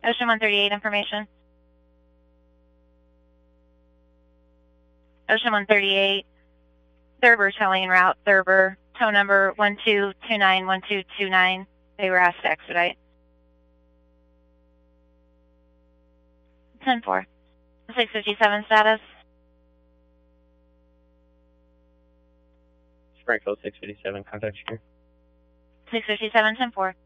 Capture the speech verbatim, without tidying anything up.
Ocean one thirty-eight information. Ocean one thirty-eight, Thurber towing route, Thurber, tow number one two two nine one two two nine. They were asked to expedite. ten four. six fifty-seven status. Springfield six fifty-seven, contact here. six fifty-seven, ten four.